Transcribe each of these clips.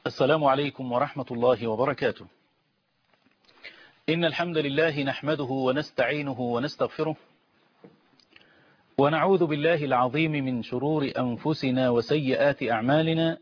السلام عليكم ورحمة الله وبركاته. إن الحمد لله نحمده ونستعينه ونستغفره، ونعوذ بالله العظيم من شرور أنفسنا وسيئات أعمالنا.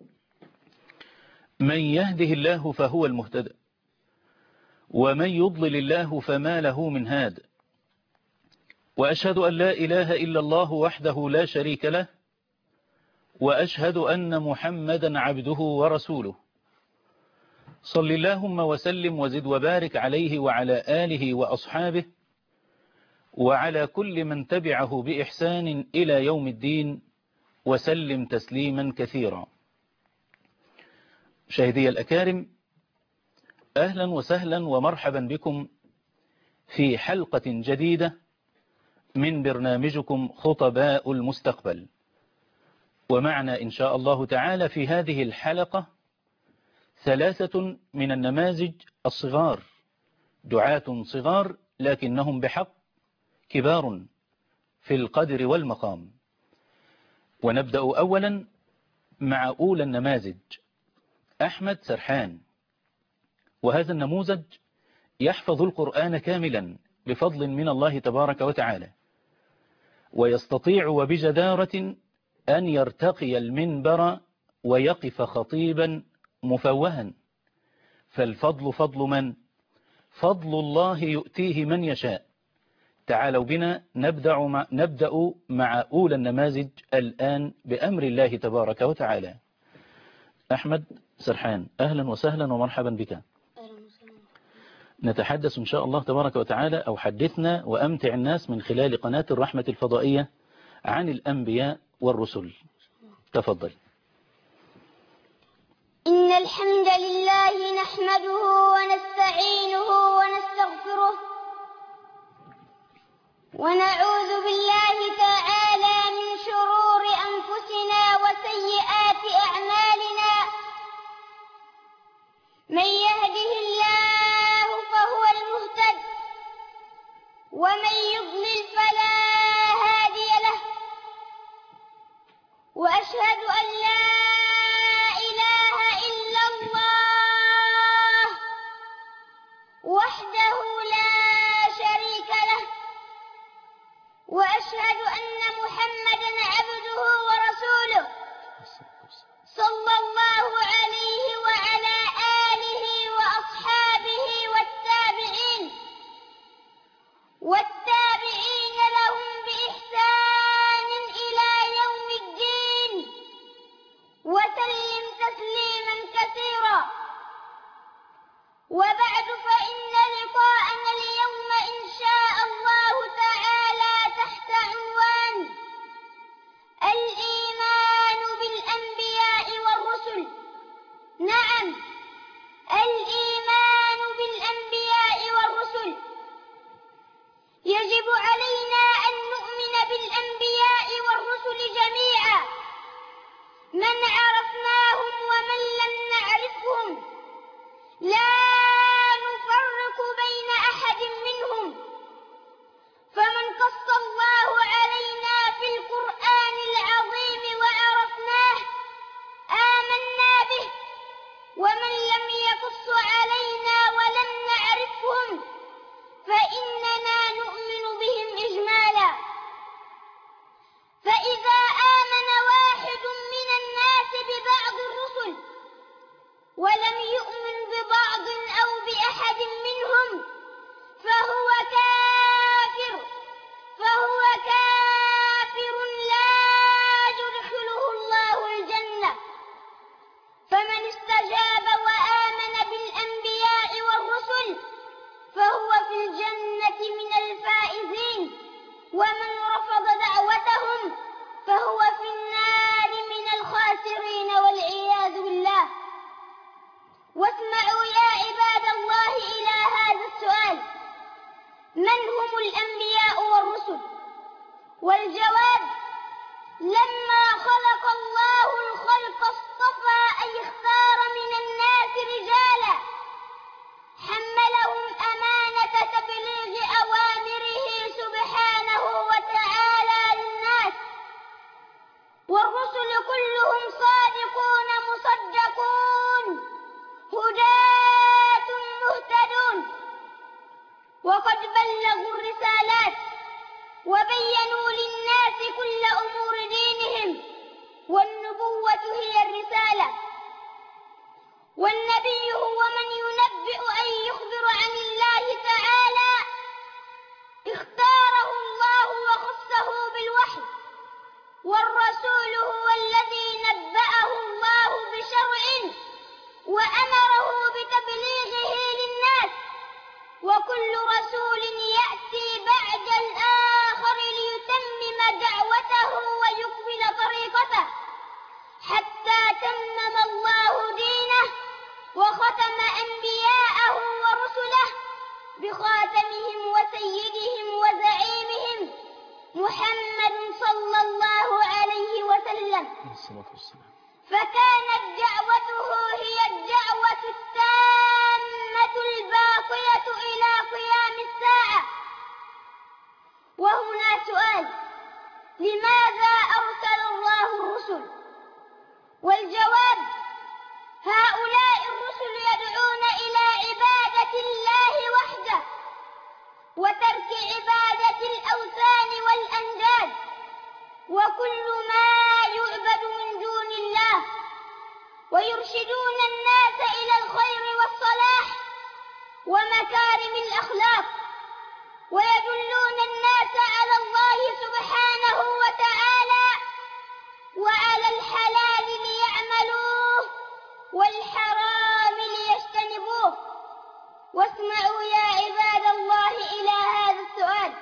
من يهده الله فهو المهتدى، ومن يضلل الله فما له من هاد. وأشهد أن لا إله إلا الله وحده لا شريك له، وأشهد أن محمدا عبده ورسوله. صل اللهم وسلم وزد وبارك عليه وعلى آله وأصحابه وعلى كل من تبعه بإحسان إلى يوم الدين، وسلم تسليما كثيرا. مشاهدي الأكارم، أهلا وسهلا ومرحبا بكم في حلقة جديدة من برنامجكم خطباء المستقبل. ومعنا إن شاء الله تعالى في هذه الحلقة 3 من النماذج الصغار، دعاة صغار لكنهم بحق كبار في القدر والمقام. ونبدأ أولا مع أولى النماذج، أحمد سرحان. وهذا النموذج يحفظ القرآن كاملا بفضل من الله تبارك وتعالى، ويستطيع وبجدارة أن يرتقي المنبر ويقف خطيبا مفوها. فالفضل فضل من؟ فضل الله يؤتيه من يشاء. تعالوا بنا نبدأ مع أولى النماذج الآن بأمر الله تبارك وتعالى. أحمد سرحان، أهلا وسهلا ومرحبا بك. نتحدث إن شاء الله تبارك وتعالى، أو حدثنا وأمتع الناس من خلال قناة الرحمة الفضائية عن الأنبياء والرسل. تفضل. إن الحمد لله نحمده ونستعينه ونستغفره، ونعوذ بالله تعالى من شرور أنفسنا وسيئات أعمالنا. من يهده الله فهو المهتد، ومن يضلل فلا هادي له. وأشهد أن لا إله إلا الله وحده لا شريك له، وأشهد أن محمدا عبده ورسوله صلى الله عليه وعلى آله وأصحابه والتابعين لهم بإحسان إلى يوم الدين، وسلم تسليما كثيرا. وبعد، فإن لقاءنا اليوم إن شاء الله تعالى تحت عنوان الإيمان بالأنبياء والرسل. نعم، الإيمان بالأنبياء والرسل. يجب علينا أن نؤمن بالأنبياء والرسل جميعا، من عرفناهم ومن لم نعرفهم، لا والنبوة هي الرسالة، والنبي هو من ينبئ أي يخبر عن الله تعالى، اختاره الله وخصه بالوحي، والرسول هو الذي نبأه الله بشرع وأمره بتبليغه للناس، وكل رسول يأتي بعد الآخر ليتمم دعوته ويكمل طريقته، حتى تمم الله دينه وختم أنبياءه ورسله بخاتمهم وسيدهم وزعيمهم محمد صلى الله عليه وسلم، فكانت دعوته هي الدعوة التامة الباقية إلى قيام الساعة. وهنا سؤال: لماذا أرسل الله الرسل؟ والجواب: هؤلاء الرسل يدعون إلى عبادة الله وحده وترك عبادة الأوثان والأنداد وكل ما يعبد من دون الله، ويرشدون الناس إلى الخير والصلاح ومكارم الأخلاق، ويدلون الناس على الله سبحانه وتعالى وعلى الحلال ليعملوه والحرام ليجتنبوه. واسمعوا يا عباد الله إلى هذا السؤال: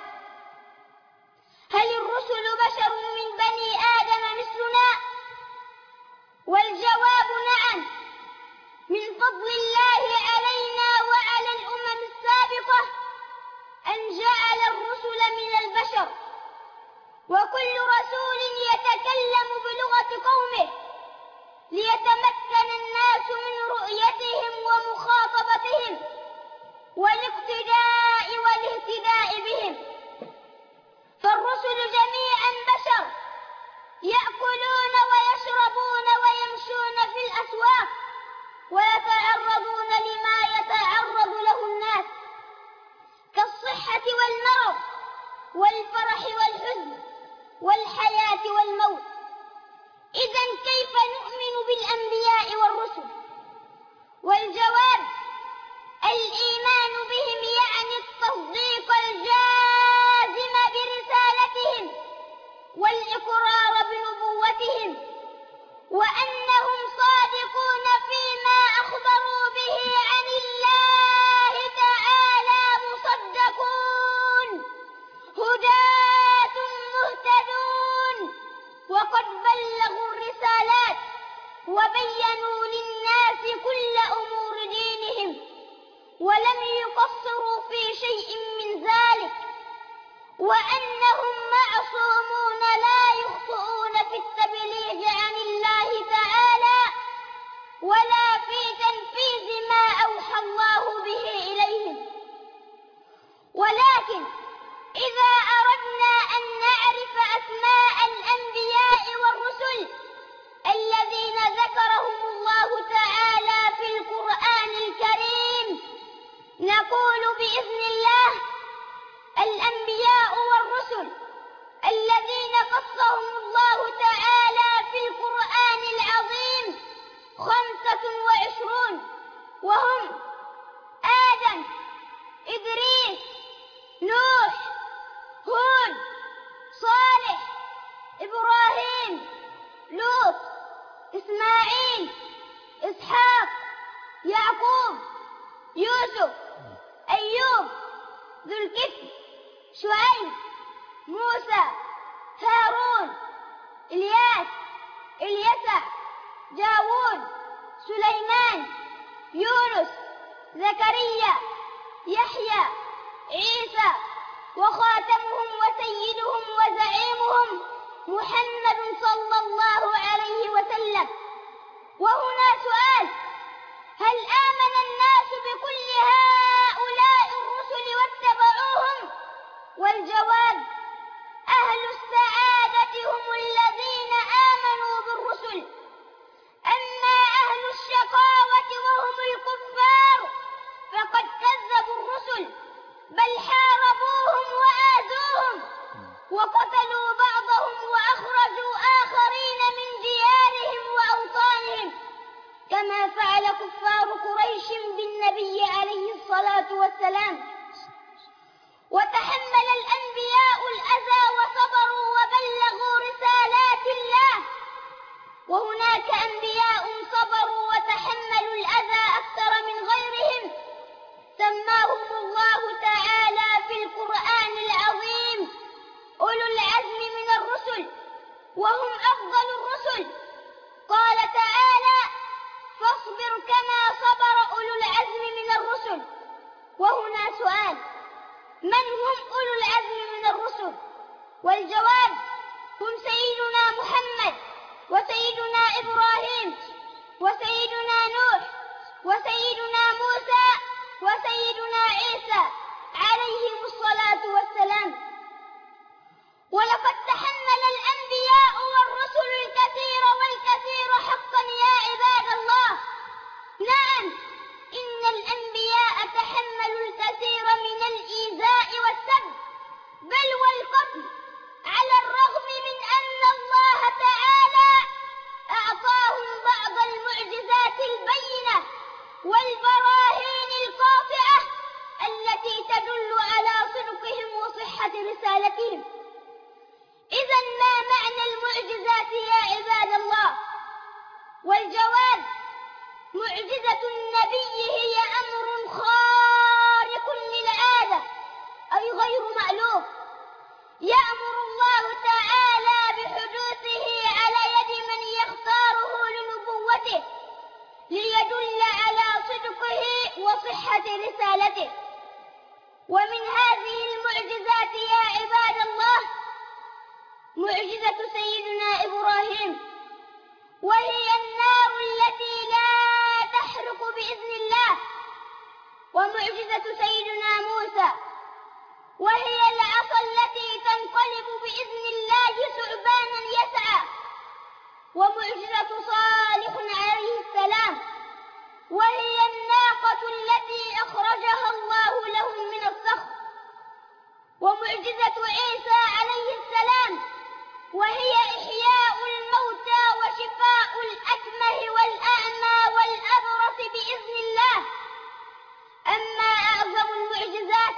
هل الرسل بشر من بني آدم مثلنا؟ والجواب نعم، من فضل الله علينا وعلى الأمم السابقة أن جعل الرسل من البشر، وكل رسول يتكلم بلغة قومه ليتمكن الناس من رؤيتهم ومخاطبتهم والاقتداء والاهتداء بهم. فالرسل جميعا بشر يأكلون ويشربون ويمشون في الأسواق ويتعرضون لما يتعرض له الناس كالصحة والمرض والفرح والحزن والحياة والموت. إذن كيف نؤمن بالأنبياء والرسل؟ والجواب: الإيمان بهم يعني التصديق الجازم برسالتهم والإقرار بنبوتهم، وأنهم صادقون فيما أخبروا به عن الله تعالى، مصدقون هداة مهتدون، وقد بلغوا الرسالات وبينوا للناس كل أمور دينهم ولم يقصروا في شيء من ذلك، وأنهم معصومون لا يخطئون في التبليغ عن الله تعالى ولا في تنفيذ ما أوحى الله به إليهم. ولكن إذا أردنا أن نعرف أسماء الأنبياء والرسل الذين ذكرهم الله تعالى في القرآن الكريم، نقول بإذن الله: الأنبياء والرسل الذين قصهم الله تعالى في القرآن العظيم 25، وهم آدم، إدريس، نوح، هود، صالح، إبراهيم، لوط، إسماعيل، إسحاق، يعقوب، يوسف، أيوب، ذو الكفل، شعيب، موسى، هارون، إلياس، اليسع، داود، سليمان، يونس، زكريا، يحيى، عيسى، وخاتمهم وسيدهم وزعيمهم محمد صلى الله عليه وسلم. وهنا سؤال: هل آمن الناس بكل هؤلاء الرسل واتبعوهم؟ والجواب: أهل السعادة هم الذين آمنوا بالرسل، أما أهل الشقاوة وهم الكفار فقد كذبوا الرسل، بل حاربوهم وآذوهم وقتلوا بعضهم وأخرجوا آخرين من ديارهم كفار قريش بالنبي عليه الصلاة والسلام، وتحمل الأنبياء الأذى وصبروا وبلغوا رسالات الله، وهناك أنبياء صبروا وتحملوا الأذى أكثر من غيرهم، سماهم الله تعالى في القرآن العظيم أولو العزم من الرسل، وهم أفضل الرسل. قال تعالى: فاصبر كما صبر أولو العزم من الرسل. وهنا سؤال: من هم أولو العزم من الرسل؟ والجواب: هم سيدنا محمد، وسيدنا إبراهيم، وسيدنا نوح، وسيدنا موسى، وسيدنا عيسى عليهم الصلاة والسلام. ولقد تحمل الأنبياء والرسل الكثير والكثير حقا يا عباد الله. نعم، إن الأنبياء تحملوا الكثير من الإيذاء والسب، بل والقتل، على الرغم من أن الله تعالى أعطاهم بعض المعجزات البينة والبراهين القاطعة التي تدل على صدقهم وصحة رسالتهم. إذن ما معنى المعجزات يا عباد الله؟ والجواب: معجزة النبي هي أمر خارق للعادة، أي غير مألوف، يأمر الله تعالى بحدوثه على يد من يختاره لنبوته، ليدل على صدقه وصحة رسالته. ومن هذه المعجزات يا عباد الله معجزة سيدنا إبراهيم، وهي النار التي لا تحرق بإذن الله. ومعجزة سيدنا موسى، وهي العصا التي تنقلب بإذن الله ثعبانا يسعى. ومعجزة صالح عليه السلام، وهي الناقة التي أخرجها الله لهم من الصخر. ومعجزة عيسى عليه السلام، وهي إحياء الموتى وشفاء الأكمه والأعمى والأبرص بإذن الله. أما أعظم المعجزات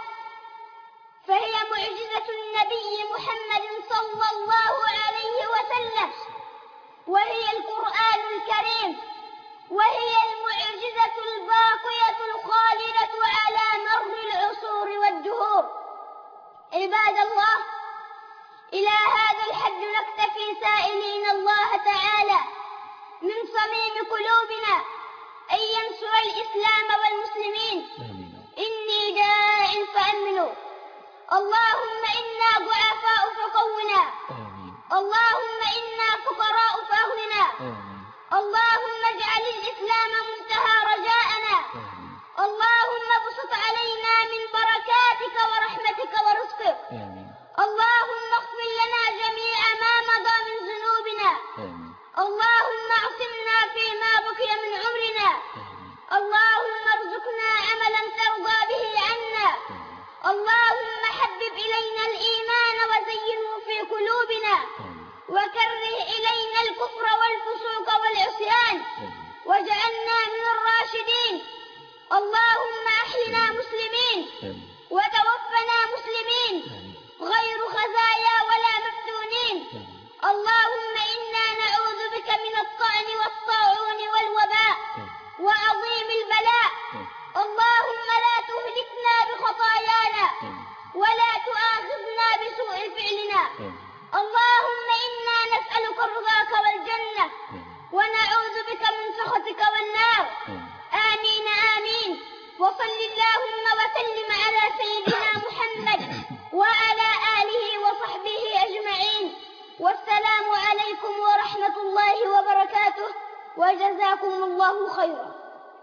فهي معجزة النبي محمد صلى الله عليه وسلم، وهي القرآن الكريم، وهي المعجزة الباقية الخالدة على مر العصور والدهور. عباد الله، إلى هذا الحد نكتفي سائلين الله تعالى من صميم قلوبنا أن ينصر الإسلام والمسلمين. إني داع فأمنوا. اللهم إنا ضعفاء فقونا، اللهم إنا فقراء فأغننا، اللهم اجعل الإسلام منتهى رجاءنا، اللهم ابسط علينا من بركاتك ورحمتك ورزقك، اللهم اغفر لنا جميع ما مضى من ذنوبنا، اللهم اعصمنا فيما بقي من عمرنا، اللهم ارزقنا عملا ترضى به عنا، اللهم حبب إلينا الإيمان وزينه في قلوبنا، وكره إلينا الكفر والفسوق والعصيان، واجعلنا من الراشدين. اللهم أحينا مسلمين وتوفنا مسلمين غير خزايا ولا مفتونين. اللهم إنا نعوذ بك من الطعن والطاعون والوباء وعظيم البلاء. اللهم لا تهلكنا بخطايانا ولا تؤاخذنا بسوء فعلنا. اللهم إنا نسألك رضاك والجنة ونعوذ بك من سخطك والنار. آمين آمين. وصل اللهم وسلم على سيدنا محمد وعلى آله وصحبه أجمعين. والسلام عليكم ورحمة الله وبركاته، وجزاكم الله خيرا.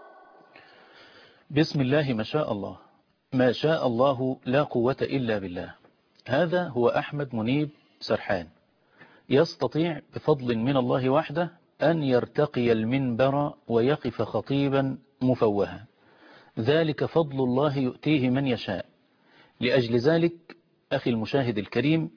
بسم الله ما شاء الله، ما شاء الله لا قوة إلا بالله. هذا هو أحمد منيب سرحان، يستطيع بفضل من الله وحده أن يرتقي المنبر ويقف خطيبا مفوها، ذلك فضل الله يؤتيه من يشاء. لأجل ذلك أخي المشاهد الكريم،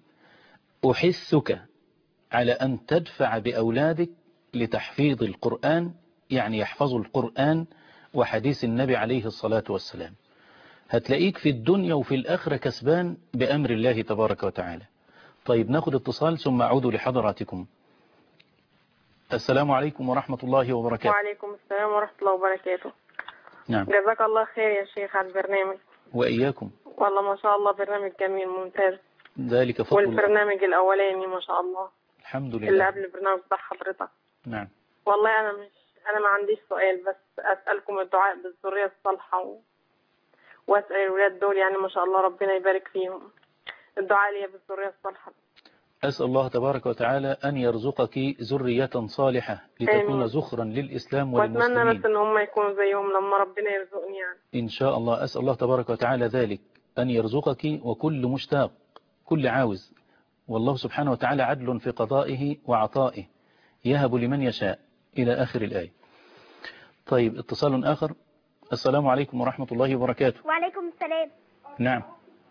أحثك على أن تدفع بأولادك لتحفيظ القرآن يعني يحفظوا القرآن وحديث النبي عليه الصلاة والسلام. هتلاقيك في الدنيا وفي الآخرة كسبان بأمر الله تبارك وتعالى. طيب ناخد اتصال ثم أعود لحضراتكم. السلام عليكم ورحمة الله وبركاته. وعليكم السلام ورحمة الله وبركاته. نعم. جزاك الله خير يا شيخ على البرنامج. وإياكم. والله ما شاء الله برنامج جميل ممتاز. ذلك فضل الله. والبرنامج الأولاني ما شاء الله. الحمد لله. اللي قبل البرنامج بتاع حضرتك. نعم. والله أنا ما عنديش سؤال، بس أسألكم الدعاء بالذرية الصالحة وأسأل الولاد دول يعني ما شاء الله ربنا يبارك فيهم. الدعاء لي بالذرية الصالحة. أسأل الله تبارك وتعالى أن يرزقك ذرية صالحة لتكون آمين. زخرا للإسلام والمسلمين. وأتمنى بس إن هم يكونوا زيهم لما ربنا يرزقني يعني. إن شاء الله. أسأل الله تبارك وتعالى ذلك، أن يرزقك وكل مشتاق كل عاوز، والله سبحانه وتعالى عدل في قضائه وعطائه، يهب لمن يشاء إلى آخر الآية. طيب اتصال آخر. السلام عليكم ورحمة الله وبركاته. وعليكم السلام. نعم.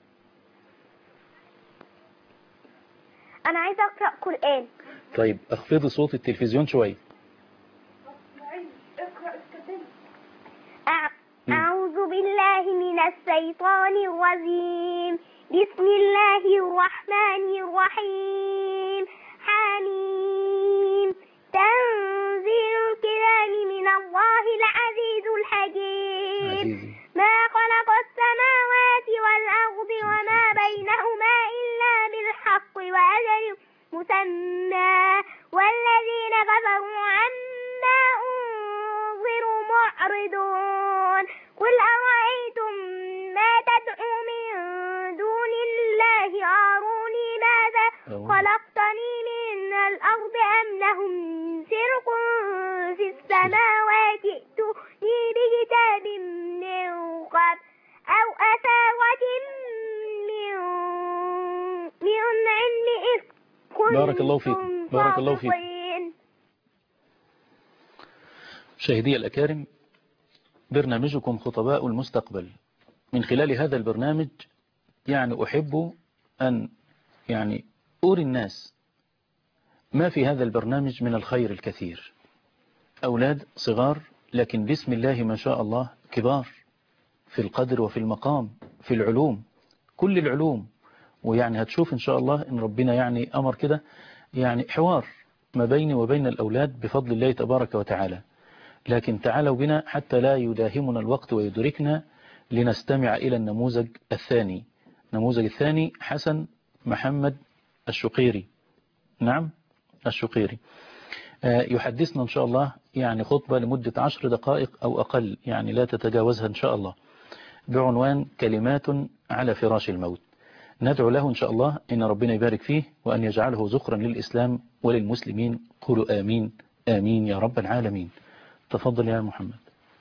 أنا عايزة أقرأ قرآن. طيب اخفضي صوت التلفزيون شوية. أعوذ بالله من الشيطان الرجيم. بسم الله الرحمن الرحيم. حميم. تنزيل الكلام من الله العزيز الحكيم. ما خلق السماوات والأرض وما بينهما إلا بالحق وأجل مسمى، والذين كفروا عما أنذروا معرضون. قل أرأيتم ما تدعو من دون الله أروني ماذا خلقتني من الأرض أم لهم شرك في السماوات ائتوني بكتاب من قبل أو أثارة من علم إذ بارك الله فيكم. بارك الله فيكم. مشاهدي الأكارم، برنامجكم خطباء المستقبل. من خلال هذا البرنامج يعني أحب أن أري الناس ما في هذا البرنامج من الخير الكثير. أولاد صغار لكن بسم الله ما شاء الله كبار في القدر وفي المقام في العلوم، كل العلوم. ويعني هتشوف إن شاء الله إن ربنا أمر كده حوار ما بيني وبين الأولاد بفضل الله تبارك وتعالى. لكن تعالوا بنا حتى لا يداهمنا الوقت ويدركنا لنستمع إلى النموذج الثاني. النموذج الثاني حسن محمد الشقيري. نعم الشقيري يحدثنا إن شاء الله خطبة لمدة 10 دقائق أو أقل، لا تتجاوزها إن شاء الله، بعنوان كلمات على فراش الموت. ندعو له إن شاء الله إن ربنا يبارك فيه وأن يجعله ذخرا للإسلام وللمسلمين. قولوا آمين آمين يا رب العالمين. تفضل يا محمد.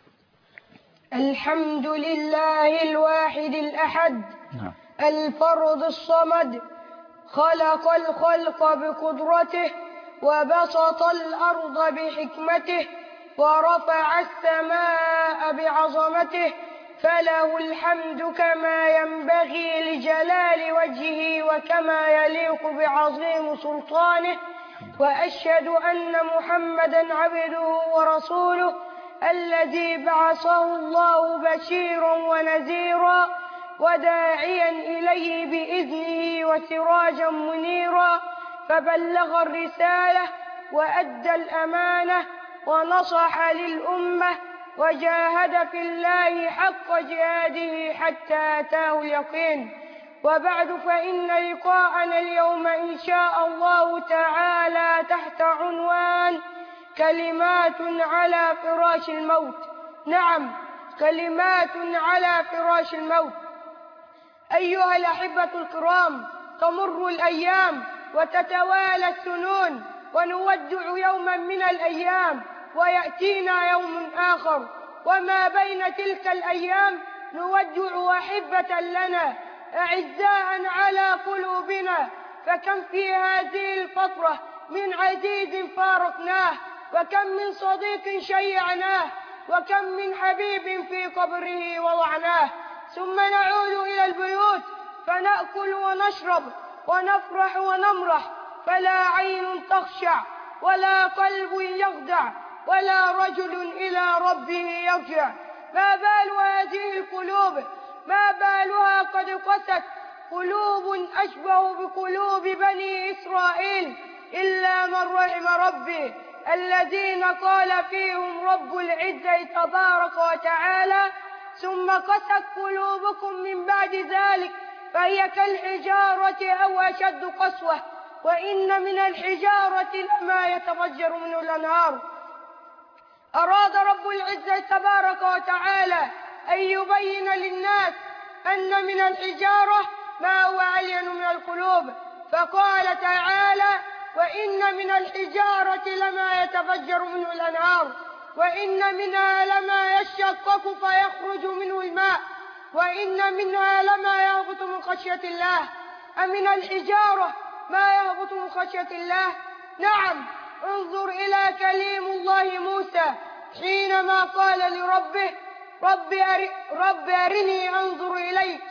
الحمد لله الواحد الأحد. نعم. الفرد الصمد، خلق الخلق بقدرته وبسط الأرض بحكمته ورفع السماء بعظمته، فله الحمد كما ينبغي لجلال وجهه وكما يليق بعظيم سلطانه. وأشهد أن محمدا عبده ورسوله الذي بعثه الله بشيرا ونذيرا وداعيا إليه بإذنه وسراجا منيرا، فبلغ الرسالة وأدى الأمانة ونصح للأمة وجاهد في الله حق جهاده حتى أتاه اليقين. وبعد، فإن لقاءنا اليوم إن شاء الله تعالى تحت عنوان كلمات على فراش الموت. نعم، كلمات على فراش الموت. أيها الأحبة الكرام، تمر الأيام وتتوالى السنون ونودع يوما من الأيام ويأتينا يوم آخر، وما بين تلك الأيام نودع أحبة لنا أعزاء على قلوبنا. فكم في هذه الفترة من عزيز فارقناه، وكم من صديق شيعناه، وكم من حبيب في قبره وضعناه، ثم نعود إلى البيوت فنأكل ونشرب ونفرح ونمرح، فلا عين تخشع ولا قلب يخدع ولا رجل إلى ربه يرجع. ما بال هذه القلوب؟ ما بالها قد قست؟ قلوب أشبه بقلوب بني إسرائيل إلا من رحم ربي، الذين قال فيهم رب العزة تبارك وتعالى: ثم قست قلوبكم من بعد ذلك فهي كالحجارة أو أشد قسوة، وإن من الحجارة لما يتفجر منه الأنهار. أراد رب العزة تبارك وتعالى أن يبين للناس أن من الحجارة ما هو ألين من القلوب، فقال تعالى: وإن من الحجارة لما يتفجر منه الأنهار، وإن منها لما يشقق فيخرج منه الماء، وإن منها لما يهبط من خشية الله. أمن الحجارة ما يهبط من خشية الله؟ نعم. انظر إلى كليم الله موسى حينما قال لربه: رب أرني أنظر إليك،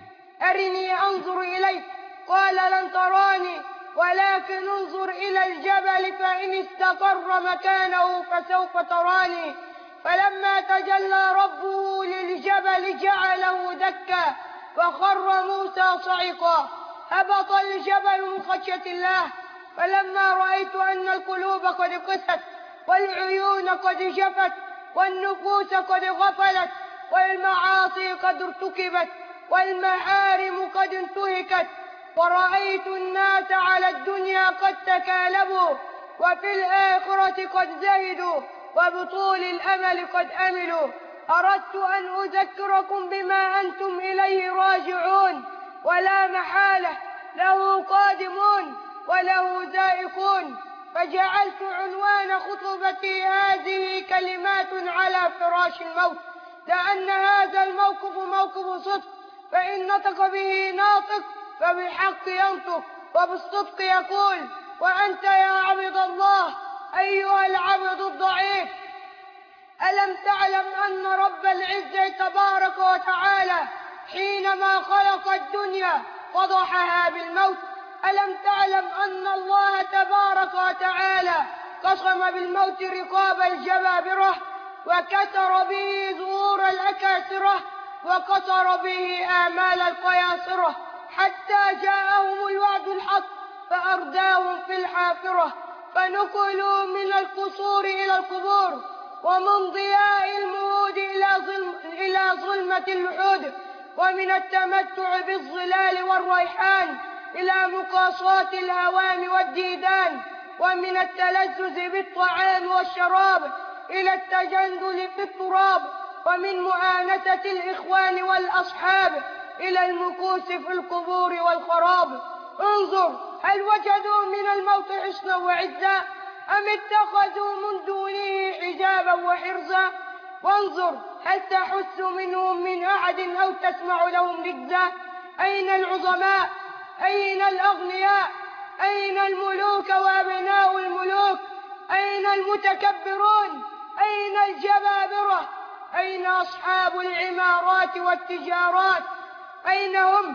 أرني أنظر إليك. قال: لن تراني ولكن انظر إلى الجبل فإن استقر مكانه فسوف تراني. فلما تجلى ربه للجبل جعله دكا وخر موسى صعقا. هبط الجبل من خشية الله. فلما رأيت أن القلوب قد قست والعيون قد جفت والنفوس قد غفلت والمعاصي قد ارتكبت والمحارم قد انتهكت، ورأيت الناس على الدنيا قد تكالبوا وفي الآخرة قد زهدوا وبطول الأمل قد أملوا، أردت أن أذكركم بما أنتم إليه راجعون، ولا محالة له قادمون وله ذائقون. فجعلت عنوان خطبتي هذه: كلمات على فراش الموت، لأن هذا الموقف موقف صدق، فإن نطق به ناطق فبالحق ينطق وبالصدق يقول: وأنت يا عبد الله أيها العبد الضعيف، ألم تعلم أن رب العزة تبارك وتعالى حينما خلق الدنيا وضحها بالموت؟ ألم تعلم أن الله تبارك وتعالى قسم بالموت رقاب الجبابرة وكسر به ظهور الأكاسرة وقصر به آمال القياصرة، حتى جاءهم الوعد الحق فأرداهم في الحافرة، فنقلوا من القصور إلى القبور ومن ضياء المهود إلى ظلمة اللحود، ومن التمتع بالظلال والريحان إلى مقاصات الهوام والديدان، ومن التلذذ بالطعام والشراب إلى التجندل في التراب، ومن مؤانسة الإخوان والأصحاب إلى المكوس في القبور والخراب. انظر، هل وجدوا من الموت حصنا وعزا أم اتخذوا من دونه حجابا وحرزا؟ وانظر، هل تحس منهم من أحد أو تسمع لهم ركزا؟ أين العظماء؟ أين الأغنياء؟ أين الملوك وأبناء الملوك؟ أين المتكبرون؟ أين الجبابرة؟ أين أصحاب العمارات والتجارات؟ أين هم؟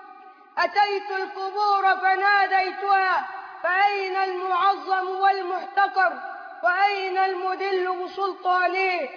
أتيت القبور فناديتها، فأين المعظم والمحتقر؟ وأين المدل بسلطانه؟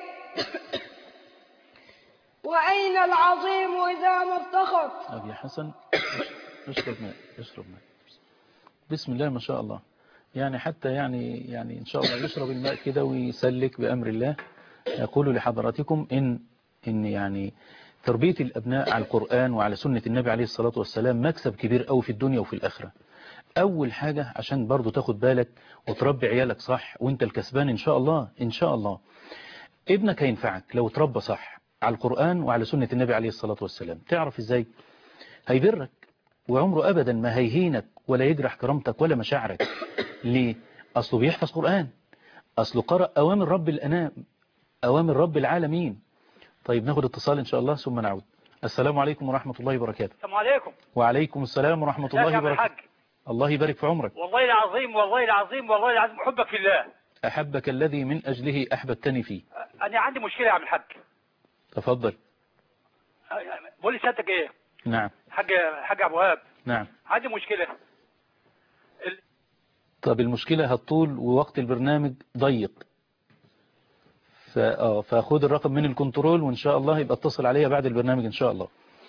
وأين العظيم إذا ما افتخر؟ أبي حسن اشرب ماء، اشرب ماء. بسم الله ما شاء الله. يعني حتى يعني إن شاء الله يشرب الماء كده ويسلك بأمر الله. أقول لحضراتكم إن يعني تربية الأبناء على القرآن وعلى سنة النبي عليه الصلاة والسلام مكسب كبير قوي في الدنيا وفي الآخرة. أول حاجة عشان برضو تاخد بالك وتربي عيالك صح وانت الكسبان إن شاء الله. إن شاء الله ابنك هينفعك لو تربى صح على القرآن وعلى سنة النبي عليه الصلاة والسلام. تعرف إزاي؟ هيبرك وعمره أبدا ما هيهينك ولا يجرح كرامتك ولا مشاعرك. ليه؟ أصله بيحفظ قرآن، أصله قرأ أوامر رب الأنام، أوامر رب العالمين. طيب ناخد اتصال إن شاء الله ثم نعود. السلام عليكم ورحمة الله وبركاته. السلام عليكم. وعليكم السلام ورحمة الله وبركاته. الله يبارك في عمرك. والله العظيم والله العظيم والله العظيم أحبك في الله. أحبك الذي من أجله أحببتني فيه. أنا عندي مشكلة يا عم الحاج. تفضل. بقول لي سيادتك إيه؟ نعم. حاج أبو وهاب. نعم. عندي مشكلة. طب المشكلة هتطول ووقت البرنامج ضيق. فخد الرقم من الكنترول وإن شاء الله يبقى اتصل عليها بعد البرنامج إن شاء الله.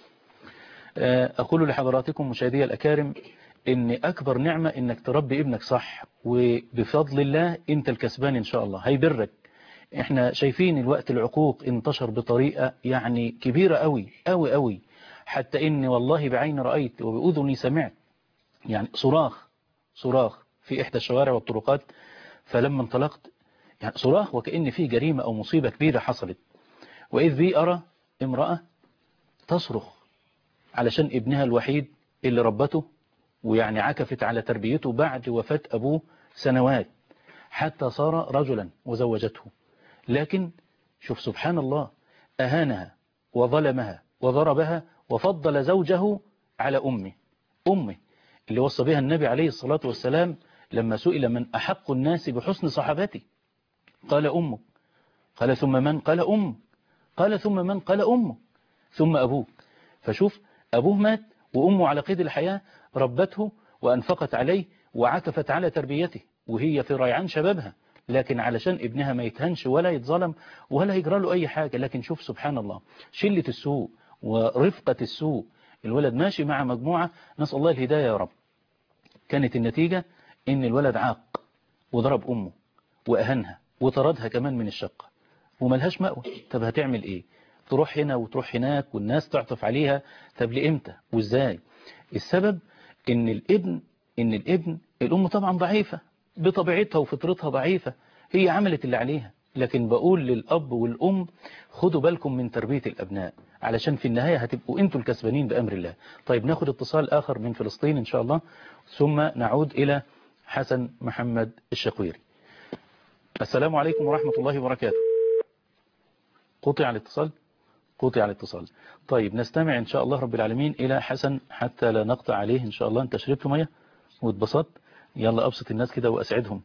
أقول لحضراتكم مشاهدي الأكارم إن أكبر نعمة إنك تربي ابنك صح، وبفضل الله أنت الكسبان إن شاء الله، هيبرك. إحنا شايفين الوقت العقوق انتشر بطريقة يعني كبيرة قوي قوي قوي، حتى إن والله بعين رأيت وبأذني سمعت يعني صراخ في إحدى الشوارع والطرقات. فلما انطلقت يعني صراخ وكأن في جريمة أو مصيبة كبيرة حصلت، وإذ بي أرى امرأة تصرخ علشان ابنها الوحيد اللي ربته ويعني عكفت على تربيته بعد وفاة أبوه سنوات حتى صار رجلا وزوجته. لكن شوف سبحان الله، أهانها وظلمها وضربها وفضل زوجه على أمه اللي وصى بها النبي عليه الصلاة والسلام لما سئل من أحق الناس بحسن صحابتي قال أمك، قال ثم من؟ قال أمك، قال ثم من؟ قال أمك، ثم أبوك. فشوف أبوه مات وأمه على قيد الحياة ربته وأنفقت عليه وعكفت على تربيته وهي في ريعان شبابها، لكن علشان ابنها ما يتهنش ولا يتظلم ولا يجرى له أي حاجة. لكن شوف سبحان الله، شلة السوء ورفقة السوء، الولد ماشي مع مجموعة، نسأل الله الهداية يا رب. كانت النتيجة إن الولد عاق وضرب أمه وأهنها وطردها كمان من الشقة وملهاش مأوى. طب هتعمل إيه؟ تروح هنا وتروح هناك والناس تعطف عليها. طب لإمتى وإزاي؟ السبب إن الابن الأم طبعا ضعيفة بطبيعتها وفطرتها ضعيفة، هي عملت اللي عليها. لكن بقول للأب والأم خدوا بالكم من تربية الأبناء، علشان في النهاية هتبقوا أنتوا الكسبانين بأمر الله. طيب ناخد اتصال آخر من فلسطين إن شاء الله، ثم نعود إلى حسن محمد الشقويري. السلام عليكم ورحمة الله وبركاته. قطع الاتصال. طيب نستمع إن شاء الله رب العالمين إلى حسن حتى لا نقطع عليه إن شاء الله. أنت شربت مية واتبسطت؟ يلا أبسط الناس كده وأسعدهم.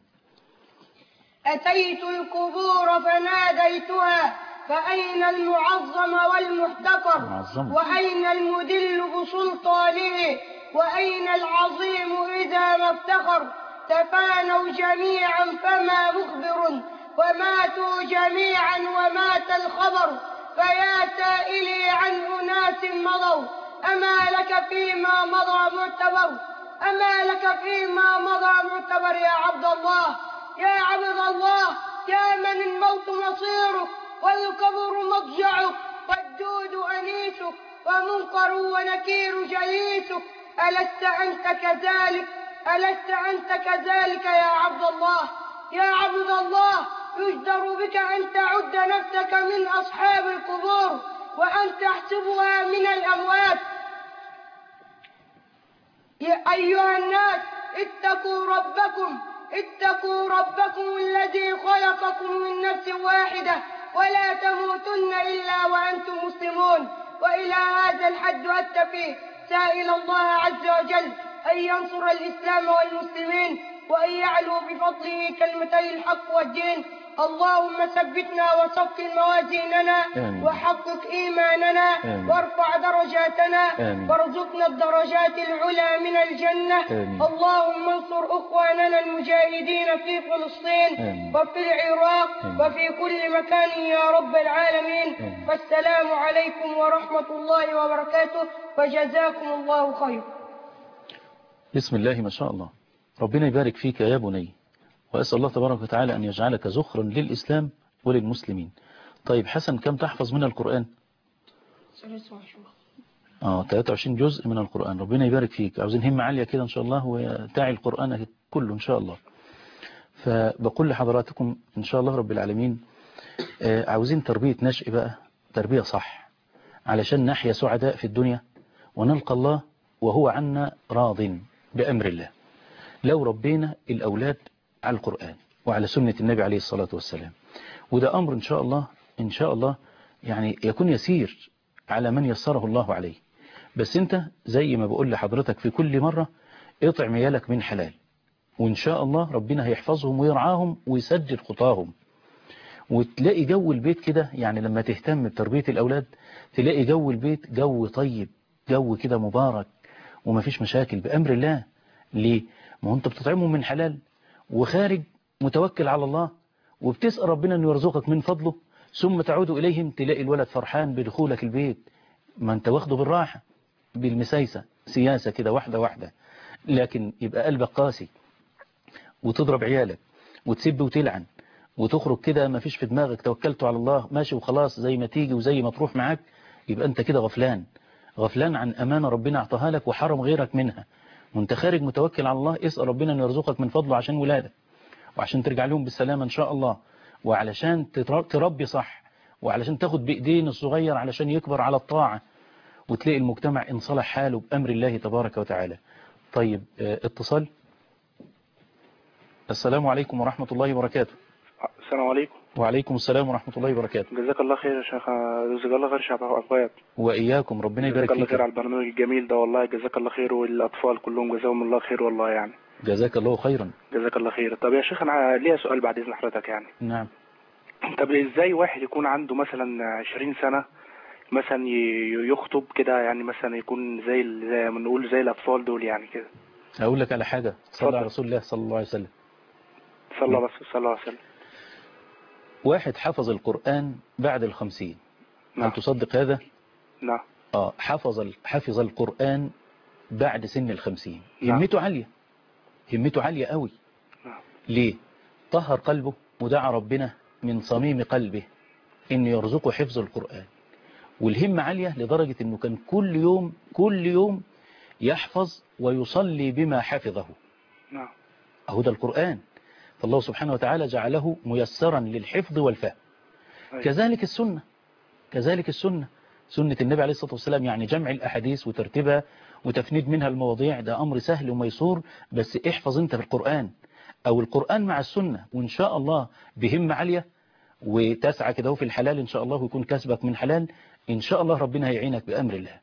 أتيت القبور فناديتها فأين المعظم والمحتقر، وأين المدل بسلطانه، وأين العظيم إذا ما افتخر. تفانوا جميعا فما مخبر، وماتوا جميعا ومات الخبر. فيا سائلي عن أناس مضوا، أما لك فيما مضى معتبر، أما لك فيما مضى معتبر. يا عبد الله، يا عبد الله، يا من الموت مصيرك والقبر مضجعك والدود أنيسك ومنكر ونكير جليسك. ألست أنت كذلك؟ ألست أنت كذلك يا عبد الله؟ يا عبد الله، يجدر بك أن تعد نفسك من أصحاب القبور وأن تحسبها من الأموات. يا أيها الناس، اتقوا ربكم الذي خلقكم من نفس واحدة ولا تموتن إلا وأنتم مسلمون. وإلى هذا الحد أتفي سائل الله عز وجل أن ينصر الإسلام والمسلمين وأن يعلو بفضله كلمتي الحق والدين. اللهم ثبتنا وصفق موازيننا وحقق إيماننا وارفع درجاتنا وارزقنا الدرجات العلى من الجنة. اللهم انصر أخواننا المجاهدين في فلسطين وفي العراق وفي كل مكان يا رب العالمين. والسلام عليكم ورحمة الله وبركاته، وجزاكم الله خير. بسم الله ما شاء الله، ربنا يبارك فيك يا بني، وأسأل الله تبارك وتعالى أن يجعلك زخرا للإسلام وللمسلمين. طيب حسن، كم تحفظ من القرآن؟ 23 جزء من القرآن، ربنا يبارك فيك. عاوزين همة عالية كده إن شاء الله وتعي القرآن كله إن شاء الله. فبقول لحضراتكم إن شاء الله رب العالمين عاوزين تربية نشء بقى، تربية صح، علشان نحيا سعداء في الدنيا ونلقى الله وهو عنا راض بأمر الله. لو ربينا الأولاد على القرآن وعلى سنة النبي عليه الصلاة والسلام، وده أمر إن شاء الله يعني يكون يسير على من يسره الله عليه. بس أنت زي ما بقول لحضرتك في كل مرة، اطعم عيالك من حلال، وإن شاء الله ربنا هيحفظهم ويرعاهم ويسجل خطاهم، وتلاقي جو البيت كده. يعني لما تهتم بتربية الأولاد تلاقي جو البيت جو طيب، جو كده مبارك ومفيش مشاكل بأمر الله. ليه؟ ما هو أنت بتطعمهم من حلال وخارج متوكل على الله وبتسأل ربنا أنه يرزقك من فضله، ثم تعود إليهم تلاقي الولد فرحان بدخولك البيت، ما أنت واخده بالراحة بالمسايسة سياسة كده واحدة واحدة. لكن يبقى قلبك قاسي وتضرب عيالك وتسب وتلعن وتخرج كده ما فيش في دماغك، توكلته على الله ماشي وخلاص زي ما تيجي وزي ما تروح معاك، يبقى أنت كده غفلان عن أمانة ربنا أعطاها لك وحرم غيرك منها. وانت خارج متوكل على الله، اسأل ربنا أن يرزقك من فضله عشان ولادك، وعشان ترجع لهم بالسلامة إن شاء الله، وعلشان تربي صح، وعلشان تاخد بإيدين الصغير علشان يكبر على الطاعة، وتلاقي المجتمع انصلح حاله بأمر الله تبارك وتعالى. طيب اتصال. السلام عليكم ورحمة الله وبركاته. السلام عليكم. وعليكم السلام ورحمة الله وبركاته. جزاك الله خير يا شيخ، جزاك الله خير شعب أخوات. وإياكم، ربنا يبارك فيك. جزاك الله خير على البرنامج الجميل ده والله، جزاك الله خير، والأطفال كلهم جزاهم الله خير والله يعني. جزاك الله خيرا. جزاك الله خير. طب يا شيخ أنا ليا سؤال بعد إذن حضرتك يعني. نعم. طب إزاي واحد يكون عنده مثلا 20 سنة مثلا يخطب كده يعني، مثلا يكون زي ما نقول زي الأطفال دول يعني كده؟ أقول لك على حاجة، صلى على رسول الله صلى الله عليه وسلم. صلى الله عليه وسلم. واحد حفظ القرآن بعد 50. نعم. هل تصدق هذا؟ نعم. حفظ القرآن بعد سن 50. نعم. همته عالية قوي. نعم. ليه؟ طهر قلبه ودعا ربنا من صميم قلبه إن يرزقه حفظ القرآن، والهمة عالية لدرجة إنه كان كل يوم يحفظ ويصلي بما حفظه. نعم. أهو ده القرآن، فالله سبحانه وتعالى جعله ميسرا للحفظ والفهم. كذلك السنة، سنة النبي عليه الصلاة والسلام، يعني جمع الأحاديث وترتيبها وتفنيد منها المواضيع، ده أمر سهل وميسور، بس احفظ انت في القرآن أو القرآن مع السنة، وإن شاء الله بهمة عالية وتسعى كده في الحلال إن شاء الله، ويكون كسبك من حلال إن شاء الله، ربنا هيعينك بأمر الله.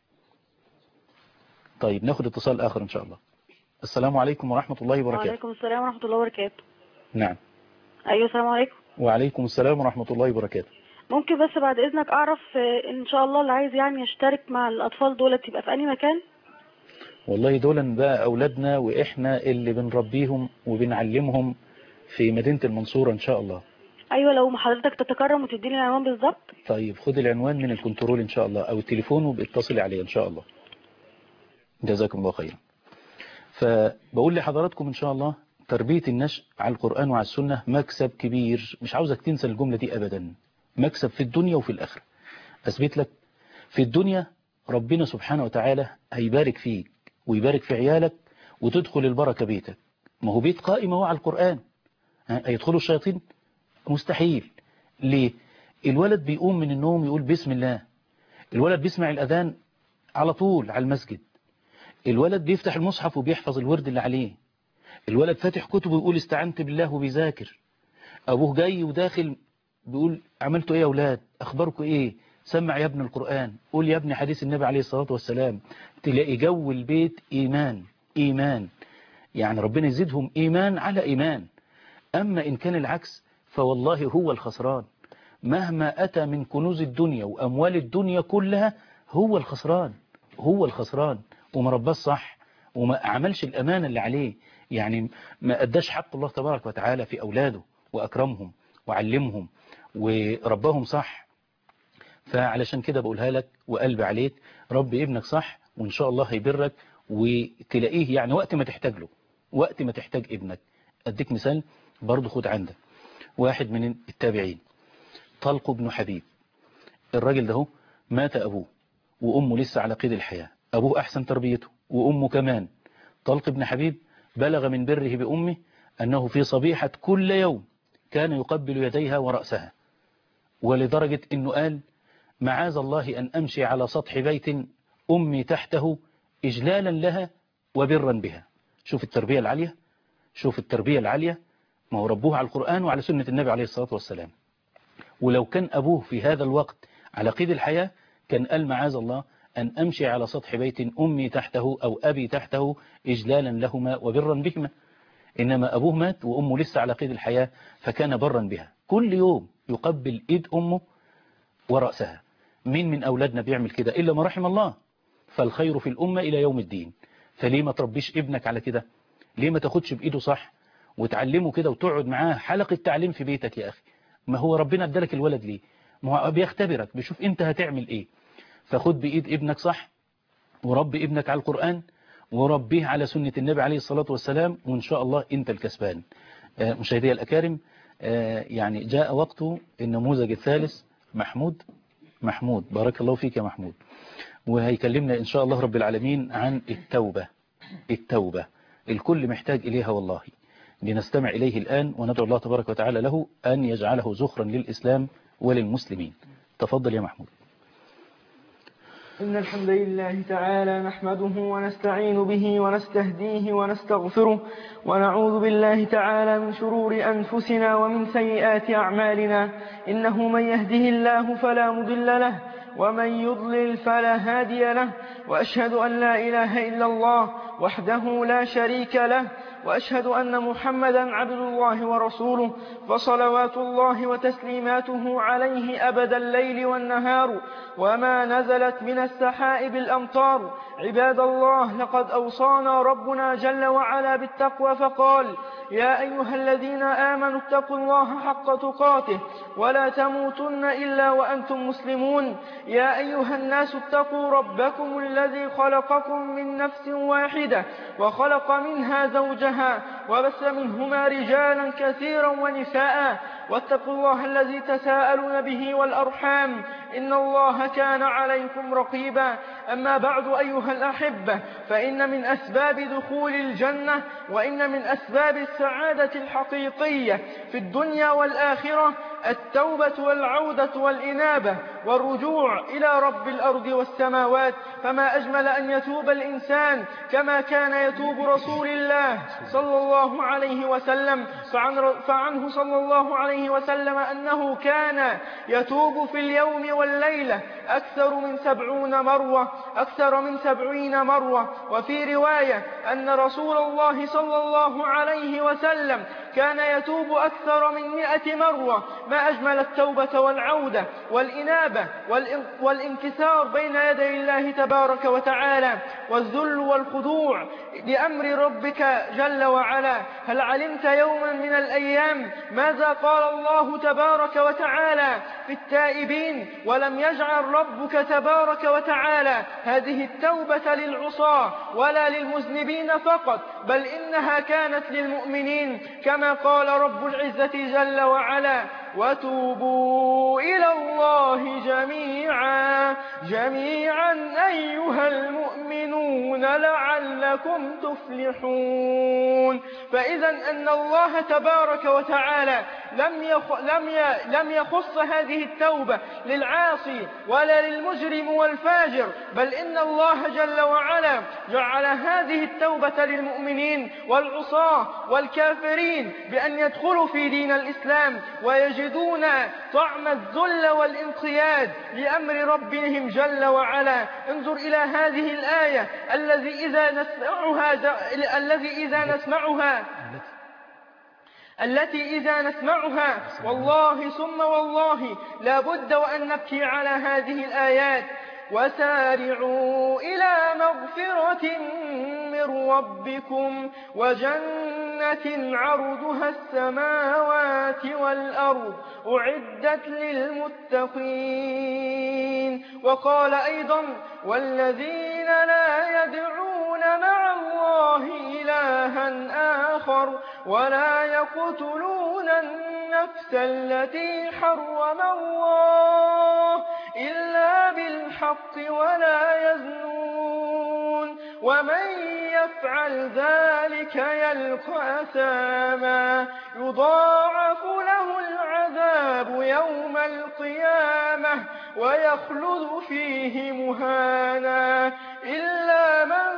طيب ناخد اتصال آخر إن شاء الله. السلام عليكم ورحمة الله وبركاته. وعليكم السلام ورحمة الله وبركاته. نعم. أيوة السلام عليكم. وعليكم السلام ورحمة الله وبركاته. ممكن بس بعد إذنك أعرف إن شاء الله اللي عايز يعني يشترك مع الأطفال دول تبقى في أي مكان؟ والله دولا بقى أولادنا وإحنا اللي بنربيهم وبنعلمهم في مدينة المنصورة إن شاء الله. أيوة لو حضرتك تتكرم وتديني العنوان بالظبط. طيب خد العنوان من الكنترول إن شاء الله أو التليفون وباتصل عليه إن شاء الله. جزاكم الله خيرا. فبقول لحضراتكم إن شاء الله تربية النشء على القرآن وعلى السنة مكسب كبير، مش عاوزك تنسى الجملة دي أبدا، مكسب في الدنيا وفي الآخرة. أثبت لك في الدنيا ربنا سبحانه وتعالى هيبارك فيك ويبارك في عيالك وتدخل البركة بيتك. ما هو بيت قائم هو على القرآن، هيدخلوا الشياطين؟ مستحيل. ليه؟ الولد بيقوم من النوم يقول بسم الله، الولد بيسمع الأذان على طول على المسجد، الولد بيفتح المصحف وبيحفظ الورد اللي عليه، الولد فاتح كتبه ويقول استعنت بالله وبيذاكر، أبوه جاي وداخل بيقول عملتوا إيه يا أولاد، أخباركم إيه، سمع يا ابن القرآن، قول يا ابن حديث النبي عليه الصلاة والسلام. تلاقي جو البيت إيمان، يعني ربنا يزيدهم إيمان على إيمان. أما إن كان العكس فوالله هو الخسران، مهما أتى من كنوز الدنيا وأموال الدنيا كلها هو الخسران، وما رباش صح وما عملش الأمانة اللي عليه، يعني ما أداش حق الله تبارك وتعالى في أولاده وأكرمهم وعلمهم وربهم صح. فعلشان كده بقولها لك وقلب عليك، رب ابنك صح وإن شاء الله هيبرك وتلاقيه يعني وقت ما تحتاج له، وقت ما تحتاج ابنك. أديك مثال برضو، خد عندك واحد من التابعين طلق بن حبيب، الراجل ده مات أبوه وأمه لسه على قيد الحياة، أبوه أحسن تربيته وأمه كمان. طلق بن حبيب بلغ من بره بأمه أنه في صبيحة كل يوم كان يقبل يديها ورأسها، ولدرجة أنه قال معاذ الله أن أمشي على سطح بيت أمي تحته إجلالا لها وبرا بها. شوف التربية العالية، ما هو ربوه على القرآن وعلى سنة النبي عليه الصلاة والسلام. ولو كان أبوه في هذا الوقت على قيد الحياة كان قال معاذ الله أن أمشي على سطح بيت أمي تحته أو أبي تحته إجلالا لهما وبرا بهما. إنما أبوه مات وأمه لسه على قيد الحياة فكان برا بها، كل يوم يقبل إيد أمه ورأسها. مين من أولادنا بيعمل كده إلا ما رحم الله؟ فالخير في الأمة إلى يوم الدين. فليه ما تربيش ابنك على كده؟ ليه ما تاخدش بإيده صح وتعلمه كده وتقعد معاه حلقة تعليم في بيتك يا أخي. ما هو ربنا ادالك الولد ليه؟ ما هو بيختبرك، بيشوف انت هتعمل ايه. فخد بإيد ابنك صح، وربي ابنك على القرآن، وربيه على سنة النبي عليه الصلاة والسلام، وإن شاء الله أنت الكسبان. مشاهدي الأكارم، يعني جاء وقت النموذج الثالث. محمود بارك الله فيك يا محمود، وهيكلمنا إن شاء الله رب العالمين عن التوبة. الكل محتاج إليها والله. لنستمع إليه الآن وندعو الله تبارك وتعالى له أن يجعله زخرا للإسلام وللمسلمين. تفضل يا محمود. إن الحمد لله تعالى نحمده ونستعين به ونستهديه ونستغفره، ونعوذ بالله تعالى من شرور أنفسنا ومن سيئات أعمالنا. إنه من يهده الله فلا مضل له، ومن يضلل فلا هادي له. وأشهد أن لا إله إلا الله وحده لا شريك له، وأشهد أن محمدا عبد الله ورسوله، فصلوات الله وتسليماته عليه أبد الليل والنهار، وما نزلت من السحائب الأمطار. عباد الله، لقد أوصانا ربنا جل وعلا بالتقوى فقال: يا أيها الذين آمنوا اتقوا الله حق تقاته ولا تموتن إلا وأنتم مسلمون. يا أيها الناس اتقوا ربكم الذي خلقكم من نفس واحدة وخلق منها زوجها وبث منهما رجالا كثيرا ونساء، واتقوا الله الذي تساءلون به والأرحام، إن الله كان عليكم رقيبا. أما بعد أيها الأحبة، فإن من أسباب دخول الجنة وإن من أسباب السعادة الحقيقية في الدنيا والآخرة التوبة والعودة والإنابة والرجوع إلى رب الأرض والسماوات. فما أجمل أن يتوب الإنسان كما كان يتوب رسول الله صلى الله عليه وسلم. فعنه صلى الله عليه وسلم أنه كان يتوب في اليوم والليلة أكثر من 70 مرة. وفي رواية أن رسول الله صلى الله عليه وسلم كان يتوب أكثر من 100 مرة. ما أجمل التوبة والعودة والإنابة والانكسار بين يدي الله تبارك وتعالى، والذل والخضوع لأمر ربك جل وعلا. هل علمت يوما من الأيام ماذا قال الله تبارك وتعالى في التائبين؟ ولم يجعل ربك تبارك وتعالى هذه التوبة للعصاة ولا للمذنبين فقط، بل إنها كانت للمؤمنين، كما قال رب العزة جل وعلا: وتوبوا إلى الله جميعا أيها المؤمنون لعلكم تفلحون. فإذا أن الله تبارك وتعالى لم يخص هذه التوبة للعاصي ولا للمجرم والفاجر، بل إن الله جل وعلا جعل هذه التوبة للمؤمنين والعصاة والكافرين بأن يدخلوا في دين الإسلام ويجدون طعم الذل والانقياد لأمر ربهم جل وعلا. انظر إلى هذه الآية التي إذا نسمعها والله ثم والله لا بد وأن نبكي على هذه الآيات. وسارعوا إلى مغفرة من ربكم وجنة عرضها السماوات والأرض أعدت للمتقين. وقال أيضا: والذين لا يدعون مع الله إلها آخر ولا يقتلون النفس التي حرم الله إلا بالحق ولا يزنون، ومن يفعل ذلك يلقى أثاما يضاعف له العذاب يوم القيامة ويخلد فيه مهانا إلا من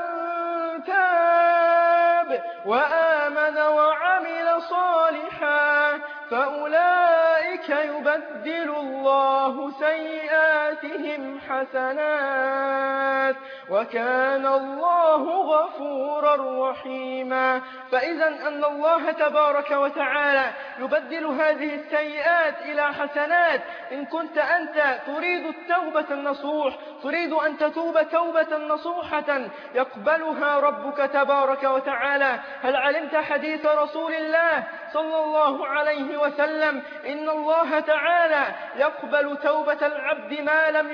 تاب وآمن وعمل صالحا فأولئك يبدل الله سيئاتهم حسنات وكان الله غفورا رحيما. فإذا أن الله تبارك وتعالى يبدل هذه السيئات إلى حسنات. إن كنت أنت تريد التوبة النصوح، تريد أن تتوب توبة نصوحة يقبلها ربك تبارك وتعالى. هل علمت حديث رسول الله صلى الله عليه وسلم إن الله تعالى يقبل توبة العبد ما لم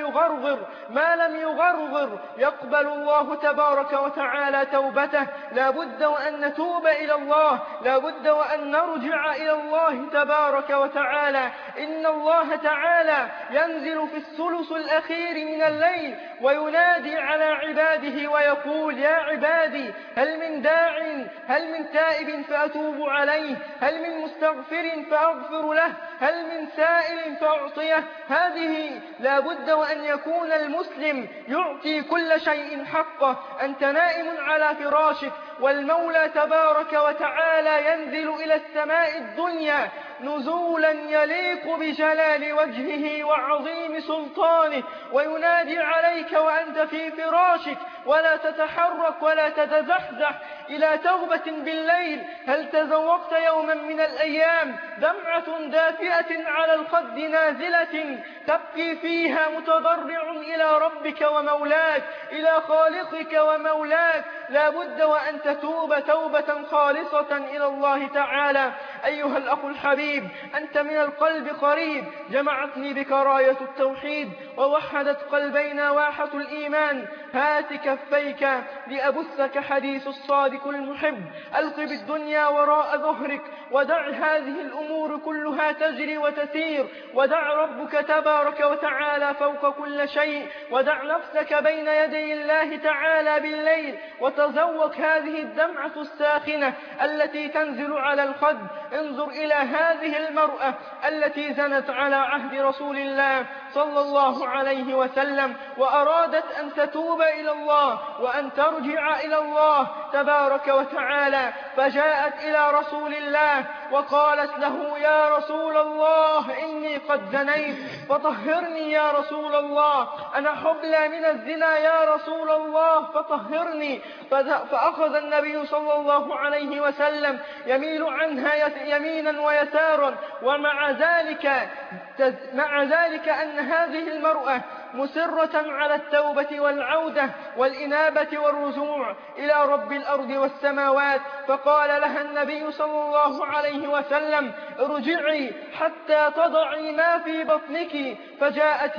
يغرغر يقبل الله تبارك وتعالى توبته. لا بد وأن نتوب إلى الله، لا بد وأن نرجع إلى الله تبارك وتعالى. إن الله تعالى ينزل في الثلث الأخير من الليل وينادي على عباده ويقول: يا عبادي هل من داع، هل من تائب فأتوب عليه، هل من مستغفر فأغفر له، هل من سائل فأعطيه. هذه لا بد وأن يكون المسلم يعطي كل شيء حقه. أنت نائم على فراشك والمولى تبارك وتعالى ينزل إلى السماء الدنيا نزولا يليق بجلال وجهه وعظيم سلطانه، وينادي عليك وأنت في فراشك ولا تتحرك ولا تتزحزح إلى توبة بالليل. هل تذوقت يوما من الأيام دمعة دافئة على الخد نازلة تبكي فيها متضرع إلى ربك ومولاك، إلى خالقك ومولاك؟ لا بد وأن تتوب توبة خالصة إلى الله تعالى. أيها الأخ الحبيب، أنت من القلب قريب، جمعتني بك راية التوحيد ووحدت قلبينا واحة الإيمان. هات كفيك لأبثك حديث الصادق المحب. ألق بالدنيا وراء ظهرك ودع هذه الأمور كلها تجري وتسير، ودع ربك تبارك وتعالى فوق كل شيء، ودع نفسك بين يدي الله تعالى بالليل وتذوق هذه الدمعة الساخنة التي تنزل على الخد. انظر إلى هذه المرأة التي زنت على عهد رسول الله صلى الله عليه وسلم وأرادت أن تتوب إلى الله وأن ترجع إلى الله تبارك وتعالى، فجاءت إلى رسول الله وقالت له: يا رسول الله إني قد زنيت فطهرني يا رسول الله، أنا حبلى من الزنا يا رسول الله فطهرني. فأخذ النبي صلى الله عليه وسلم يميل عنها يمينا ويسارا، ومع ذلك أن هذه المرأة مسرة على التوبة والعودة والإنابة والرجوع إلى رب الأرض والسماوات. فقال لها النبي صلى الله عليه وسلم: ارجعي حتى تضعي ما في بطنك. فجاءت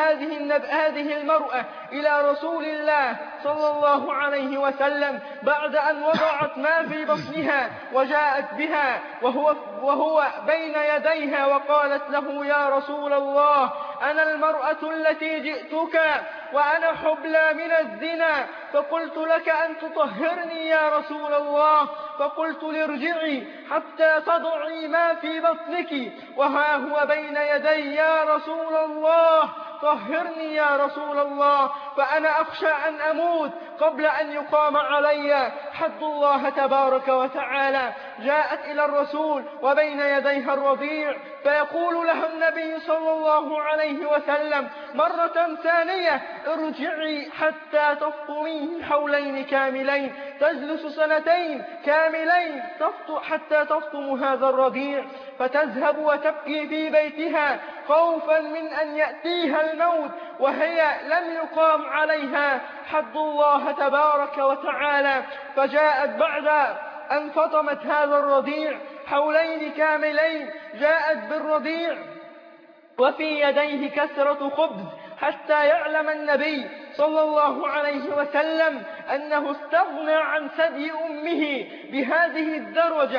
هذه المرأة إلى رسول الله صلى الله عليه وسلم بعد أن وضعت ما في بطنها، وجاءت بها وهو بين يديها وقالت له: يا رسول الله أنا المرأة التي جئتك وأنا حبلى من الزنا، فقلت لك أن تطهرني يا رسول الله، فقلت لارجعي حتى تضعي ما في بطنك، وها هو بين يدي يا رسول الله، طهرني يا رسول الله، فأنا أخشى أن أموت قبل أن يقام علي حد الله تبارك وتعالى. جاءت إلى الرسول وبين يديها الرضيع، فيقول لها النبي صلى الله عليه وسلم مرة ثانية: ارجعي حتى تفطميه حولين كاملين، تجلس سنتين كاملين حتى تفطم هذا الرضيع. فتذهب وتبكي في بيتها خوفا من أن يأتيها الموت وهي لم يقام عليها حد الله تبارك وتعالى. فجاءت بعد أن فطمت هذا الرضيع حولين كاملين، جاءت بالرضيع وفي يديه كسرة خبز حتى يعلم النبي صلى الله عليه وسلم أنه استغنى عن ثدي أمه بهذه الدرجة.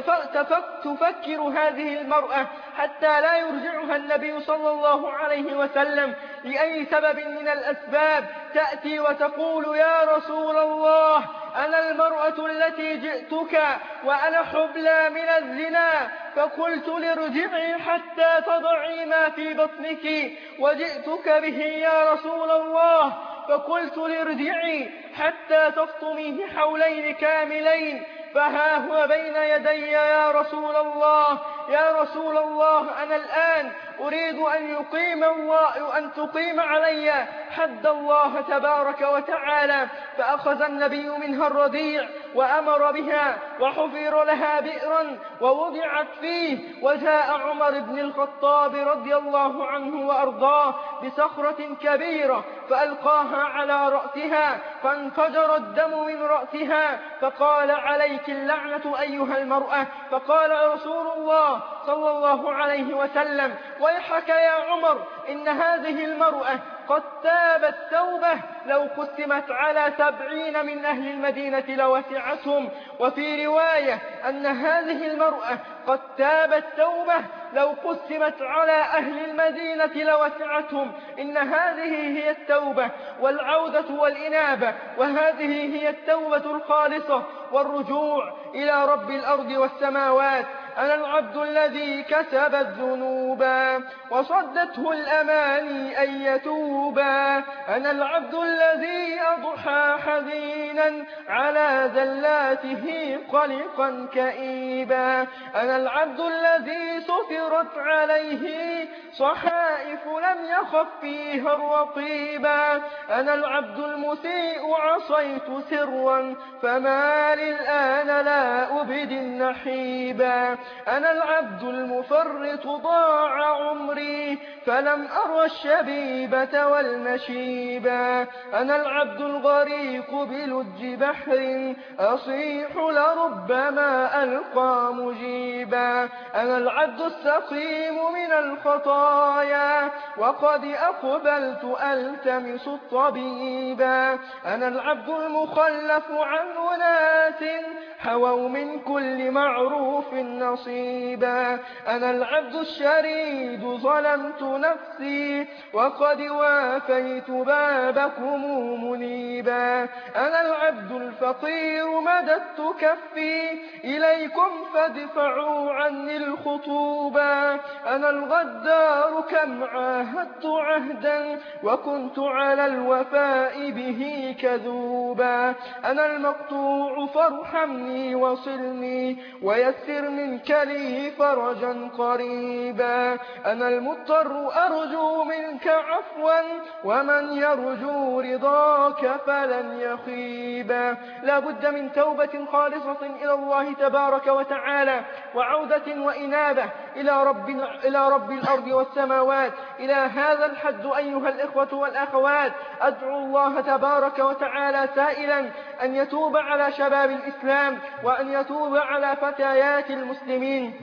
تفكر هذه المرأة حتى لا يرجعها النبي صلى الله عليه وسلم لأي سبب من الأسباب، تأتي وتقول: يا رسول الله أنا المرأة التي جئتك وأنا حبلى من الزنا، فقلت لارجعي حتى تضعي ما في بطنك وجئتك به يا رسول الله، فقلت لارجعي حتى تفطميه حولين كاملين، فها هو بين يدي يا رسول الله. يا رسول الله أنا الآن أريد أن تقيم علي حد الله تبارك وتعالى. فأخذ النبي منها الرضيع وأمر بها وحفر لها بئرا ووضعت فيه. وجاء عمر بن الخطاب رضي الله عنه وأرضاه بصخرة كبيرة فألقاها على رأسها فانفجر الدم من رأسها، فقال عليك اللعنة أيها المرأة. فقال رسول الله صلى الله عليه وسلم ويحك يا عمر، إن هذه المرأة قد تابت توبة لو قسمت على 70 من أهل المدينة لوسعتهم. وفي رواية أن هذه المرأة قد تابت توبة لو قسمت على أهل المدينة لوسعتهم. إن هذه هي التوبة والعودة والإنابة، وهذه هي التوبة الخالصة والرجوع إلى رب الأرض والسماوات. أنا العبد الذي كسب الذنوب وصدته الأماني أن يتوبا. أنا العبد الذي أضحى حزينا على زلاته قلقا كئيبا. أنا العبد الذي سفرت عليه صحائف لم يخف فيها الرقيبا. أنا العبد المسيء عصيت سرا فما للآن لا أبدي النحيبا. أنا العبد المفرط ضاع عمري فلم أر الشبيبة والمشيبا. أنا العبد الغريق بلج بحر أصيح لربما ألقى مجيبا. أنا العبد السقيم من الخطايا وقد أقبلت ألتمس الطبيبا. أنا العبد المخلف عن أناس حووا من كل معروف نصيبا. أنا العبد الشريد ظلمت نفسي وقد وافيت بابكم منيبا. أنا العبد الفقير مددت كفي إليكم فادفعوا عني الخطوبا. أنا الغدار كم عاهدت عهدا وكنت على الوفاء به كذوبا. أنا المقطوع فارحمني وصلني ويسر منك لي فرجا قريبا. أنا المضطر أرجو منك عفوا ومن يرجو رضاك فلن يخيبا. لا بد من توبة خالصة إلى الله تبارك وتعالى وعودة وإنابة إلى رب الأرض والسماوات. إلى هذا الحد أيها الإخوة والأخوات أدعو الله تبارك وتعالى سائلا أن يتوب على شباب الإسلام وأن يتوب على فتيات المسلمين.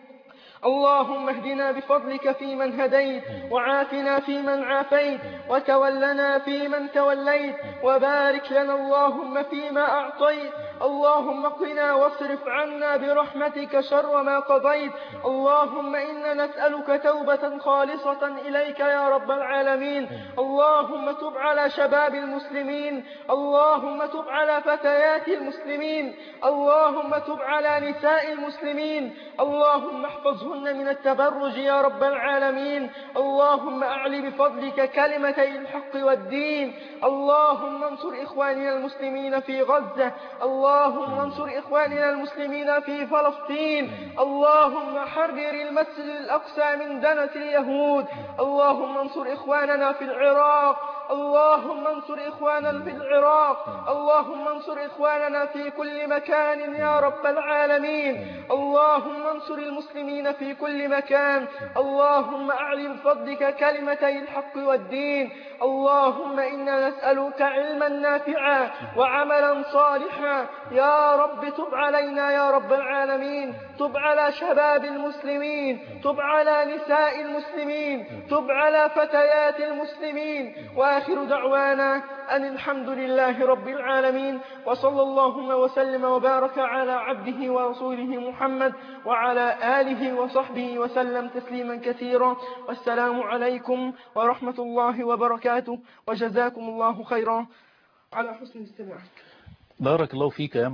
اللهم اهدنا بفضلك فيمن هديت وعافنا فيمن عافيت وتولنا فيمن توليت وبارك لنا اللهم فيما أعطيت. اللهم قنا واصرف عنا برحمتك شر ما قضيت. اللهم إنا نسألك توبة خالصة إليك يا رب العالمين. اللهم تب على شباب المسلمين. اللهم تب على فتيات المسلمين. اللهم تب على نساء المسلمين. اللهم احفظهن من التبرج يا رب العالمين. اللهم أعلي بفضلك كلمتي الحق والدين. اللهم انصر إخواننا المسلمين في غزة. اللهم انصر إخواننا المسلمين في فلسطين. اللهم حرر المسجد الأقصى من دنس اليهود. اللهم انصر إخواننا في العراق. اللهم انصر إخواننا في العراق. اللهم انصر إخواننا في كل مكان يا رب العالمين. اللهم انصر المسلمين في كل مكان. اللهم أعلي بفضلك كلمتي الحق والدين. اللهم إنا نسألك علما نافعا وعملا صالحا. يا رب تب علينا يا رب العالمين. تب على شباب المسلمين. تب على نساء المسلمين. تب على فتيات المسلمين. وآخر دعوانا أن الحمد لله رب العالمين. وصلى اللهم وسلم وبارك على عبده ورسوله محمد وعلى آله وصحبه وسلم تسليما كثيرا. والسلام عليكم ورحمة الله وبركاته وجزاكم الله خيرا على حسن الاستماع. بارك الله فيك يا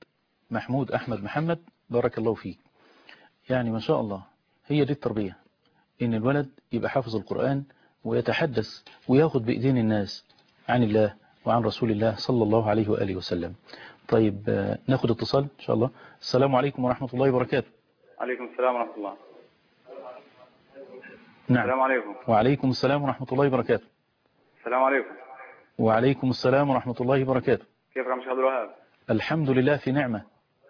محمود أحمد محمد. بارك الله فيك. يعني ما شاء الله هي دي التربية، إن الولد يبقى حافظ القرآن ويتحدث وياخد بإيدين الناس عن الله وعن رسول الله صلى الله عليه وآله وسلم. طيب ناخد اتصال إن شاء الله. السلام عليكم ورحمة الله وبركاته. عليكم السلام ورحمة الله. نعم. السلام عليكم. وعليكم السلام ورحمة الله وبركاته. السلام عليكم. وعليكم السلام ورحمة الله وبركاته. كيف عم شيخ عبد الوهاب؟ الحمد لله في نعمة.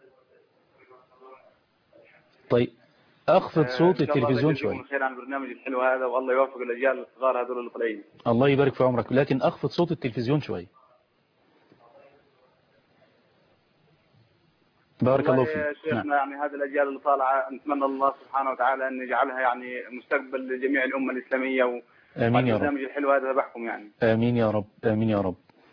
طيب أخفض صوت التلفزيون شوي. الله خير عن البرنامج الحلو هذا، والله يوفق الأجيال الصغار هذول اللي طالعين. الله يبارك في عمرك، لكن أخفض صوت التلفزيون شوي. بارك الله فيك. يا شيخنا يعني هذه الأجيال اللي طالعة نتمنى الله سبحانه وتعالى أن يجعلها يعني مستقبل لجميع الأمة الإسلامية آمين يا رب. البرنامج الحلو هذا تبعكم يعني. آمين يا رب، آمين يا رب.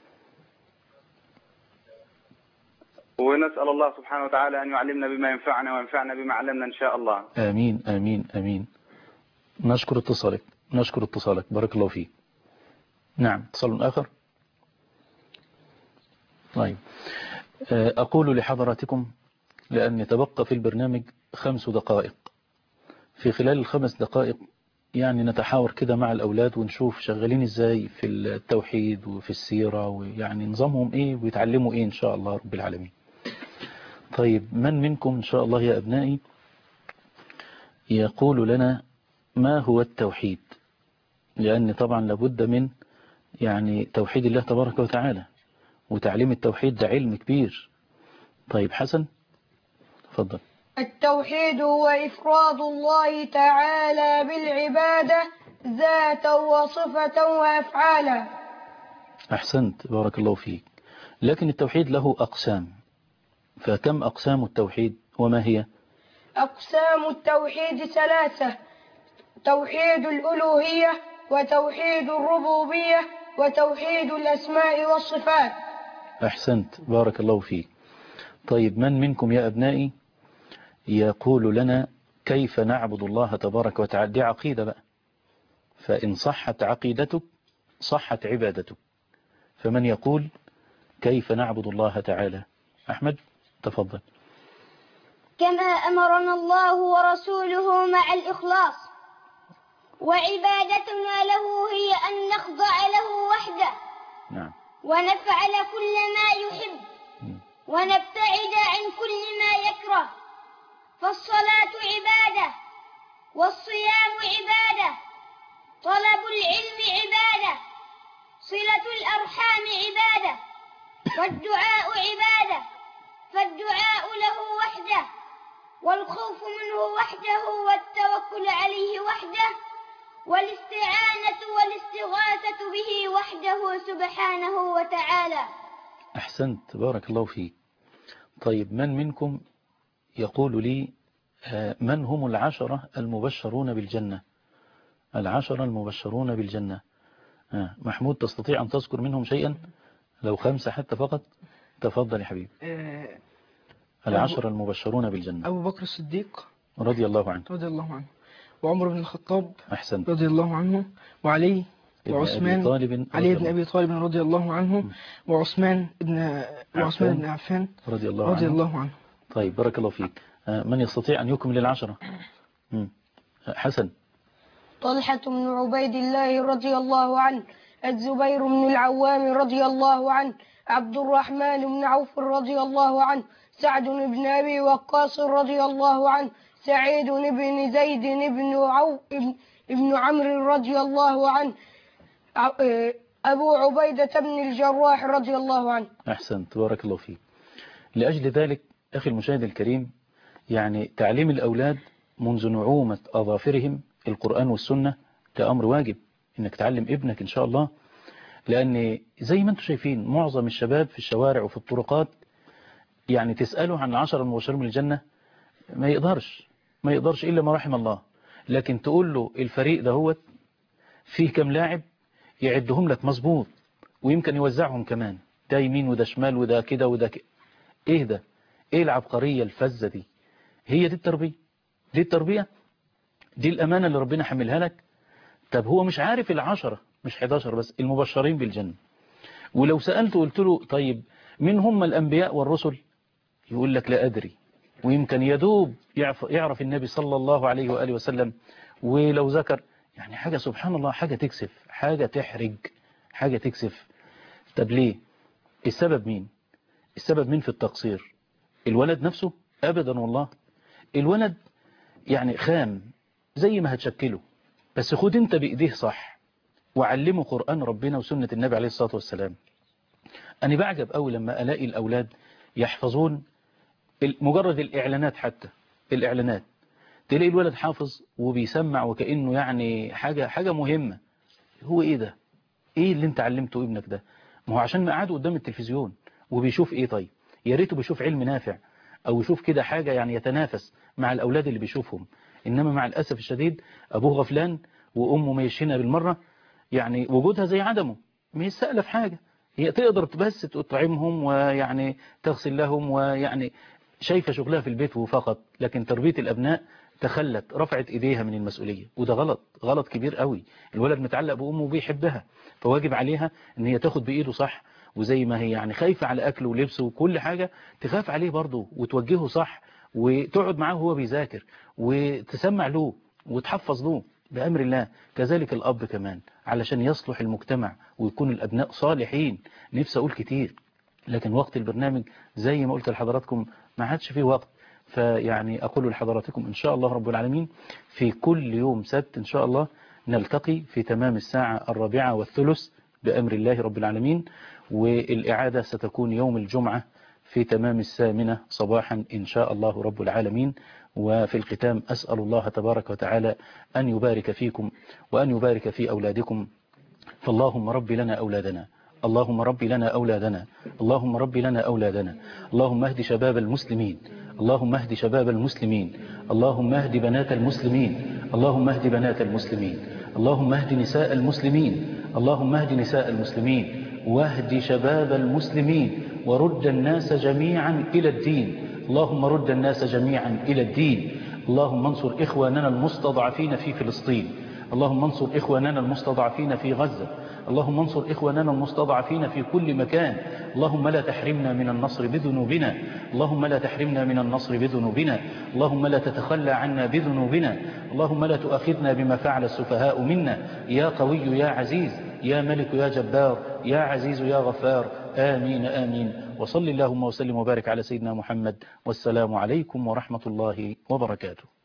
ونسأل الله سبحانه وتعالى أن يعلمنا بما ينفعنا وينفعنا بما علمنا إن شاء الله. آمين آمين آمين. نشكر اتصالك بارك الله فيك. نعم، اتصال آخر. طيب أقول لحضراتكم لأن تبقى في البرنامج 5 دقائق، في خلال ال5 دقائق يعني نتحاور كده مع الأولاد ونشوف شغالين إزاي في التوحيد وفي السيرة، ويعني نظامهم إيه ويتعلموا إيه إن شاء الله رب العالمين. طيب من منكم إن شاء الله يا أبنائي يقول لنا ما هو التوحيد؟ لأن طبعا لابد من يعني توحيد الله تبارك وتعالى، وتعليم التوحيد ده علم كبير. طيب حسن تفضل. التوحيد هو إفراد الله تعالى بالعبادة ذاتا وصفة وأفعالا. أحسنت بارك الله فيك. لكن التوحيد له أقسام، فكم أقسام التوحيد وما هي؟ أقسام التوحيد 3: توحيد الألوهية، وتوحيد الربوبية، وتوحيد الأسماء والصفات. أحسنت بارك الله فيك. طيب من منكم يا أبنائي يقول لنا كيف نعبد الله تبارك وتعالى؟ دي عقيدة بقى، فإن صحت عقيدتك صحت عبادتك. فمن يقول كيف نعبد الله تعالى؟ أحمد تفضل. كما أمرنا الله ورسوله مع الإخلاص، وعبادتنا له هي أن نخضع له وحده. نعم. ونفعل كل ما يحب ونبتعد عن كل ما يكره. فالصلاة عبادة، والصيام عبادة، طلب العلم عبادة، صلة الأرحام عبادة، والدعاء عبادة، فالدعاء له وحده، والخوف منه وحده، والتوكل عليه وحده، والاستعانة والاستغاثة به وحده سبحانه وتعالى. أحسنت بارك الله فيك. طيب من منكم يقول لي من هم 10 المبشرون بالجنة؟ 10 المبشرون بالجنة. محمود تستطيع أن تذكر منهم شيئا لو 5 حتى فقط؟ تفضل يا حبيبي. 10 المبشرون بالجنة: أبو بكر الصديق رضي الله عنه، وعمر بن الخطاب أحسنت رضي الله عنه، وعلي وعثمان، علي بن أبي طالب رضي الله عنه، وعثمان بن عفان رضي الله عنه. طيب بارك الله فيك. من يستطيع أن يكمل 10؟ حسن. طلحة بن عبيد الله رضي الله عنه، الزبير بن العوام رضي الله عنه، عبد الرحمن بن عوف رضي الله عنه، سعد بن أبي وقاص رضي الله عنه، سعيد بن زيد بن عمرو رضي الله عنه، أبو عبيدة بن الجراح رضي الله عنه. أحسنت بارك الله فيك. لأجل ذلك أخي المشاهد الكريم، يعني تعليم الأولاد منذ نعومة أظافرهم القرآن والسنة ده أمر واجب، إنك تعلم ابنك إن شاء الله. لأن زي ما أنتم شايفين معظم الشباب في الشوارع وفي الطرقات يعني تسأله عن 10 المبشرين من الجنة ما يقدرش إلا ما رحم الله. لكن تقول له الفريق ده هو فيه كم لاعب يعدهم لك مظبوط، ويمكن يوزعهم كمان، ده يمين وده شمال وده كده وده كده. إيه ده؟ إيه العبقرية الفزة دي؟ هي دي التربية؟ دي التربية؟ دي الأمانة اللي ربنا حملها لك؟ طب هو مش عارف 10 مش 11 بس المبشرين بالجنة. ولو سألته قلت له طيب من هم الأنبياء والرسل؟ يقول لك لا أدري، ويمكن يدوب يعرف النبي صلى الله عليه وآله وسلم، ولو ذكر يعني حاجة سبحان الله، حاجة تكسف، حاجة تحرج، حاجة تكسف. طب ليه؟ السبب مين؟ السبب مين في التقصير؟ الولد نفسه؟ أبدا والله. الولد يعني خام زي ما هتشكله بس خد انت بإيديه صح وعلمه قرآن ربنا وسنة النبي عليه الصلاة والسلام. أنا بعجب قوي لما ألاقي الأولاد يحفظون مجرد الإعلانات، حتى الإعلانات تلاقي الولد حافظ وبيسمع وكأنه يعني حاجة مهمة. هو إيه ده؟ إيه اللي انت علمته ابنك ده؟ ما هو عشان ما قعدوا قدام التلفزيون وبيشوف إيه؟ طيب يا ريته بيشوف علم نافع أو يشوف كده حاجة يعني يتنافس مع الأولاد اللي بيشوفهم. إنما مع الأسف الشديد أبوه غفلان وأمه ميشينها بالمرة، يعني وجودها زي عدمه، مش سائلة في حاجة. هي تقدر بس تطعمهم ويعني تغسل لهم ويعني شايفة شغلها في البيت وفقط، لكن تربية الأبناء تخلت، رفعت إيديها من المسؤولية، وده غلط، غلط كبير قوي. الولد متعلق بأمه وبيحبها، فواجب عليها إن هي تاخد بإيده صح، وزي ما هي يعني خايفة على أكله ولبسه وكل حاجة تخاف عليه برضه وتوجهه صح، وتقعد معاه وهو بيذاكر وتسمع له وتحفظ له بأمر الله. كذلك الأب كمان علشان يصلح المجتمع ويكون الأبناء صالحين. نفسي أقول كتير لكن وقت البرنامج زي ما قلت لحضراتكم ما عادش فيه وقت. فيعني أقول لحضراتكم إن شاء الله رب العالمين في كل يوم سبت إن شاء الله نلتقي في تمام الساعة 4:03 بأمر الله رب العالمين، والإعادة ستكون يوم الجمعة في تمام 8 صباحا إن شاء الله رب العالمين. وفي الختام أسأل الله تبارك وتعالى أن يبارك فيكم وأن يبارك في أولادكم. فاللهم رب لنا أولادنا، اللهم رب لنا أولادنا، اللهم رب لنا أولادنا، اللهم اهد شباب المسلمين، اللهم اهد شباب المسلمين، اللهم اهد بنات المسلمين، اللهم اهد بنات المسلمين، اللهم اهد نساء المسلمين، اللهم اهد نساء المسلمين، واهد شباب المسلمين، ورد الناس جميعا إلى الدين. اللهم رد الناس جميعا إلى الدين. اللهم انصر إخواننا المستضعفين في فلسطين، اللهم انصر إخواننا المستضعفين في غزة، اللهم انصر إخواننا المستضعفين في كل مكان. اللهم لا تحرمنا من النصر بذنوبنا، اللهم لا تحرمنا من النصر بذنوبنا، اللهم لا تتخلى عنا بذنوبنا، اللهم لا تؤاخذنا بما فعل السفهاء منا. يا قوي يا عزيز يا ملك يا جبار يا عزيز يا غفار. آمين آمين. وصل اللهم وسلم وبارك على سيدنا محمد، والسلام عليكم ورحمة الله وبركاته.